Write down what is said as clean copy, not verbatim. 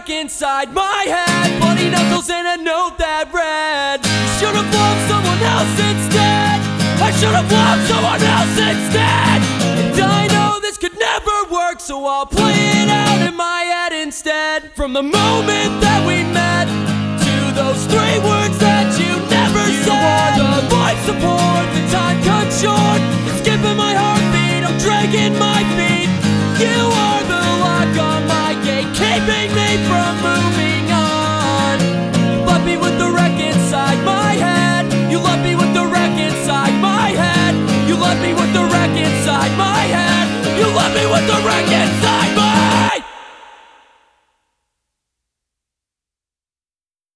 wreck inside my head. Bloody knuckles and a note that read, you should've loved someone else instead. I should've loved someone else instead. And I know this could never work, so I'll play it out in my head instead. From the moment that we met to those 3 words that you never said. You are the life support, the time cut short. It's skipping my heartbeat, I'm dragging my feet. You are the lock on my gate, keeping me from moving on. You left me with the wreck inside my head. You left me with the wreck inside my head. You left me with the wreck inside my head. You left me with the wreck inside.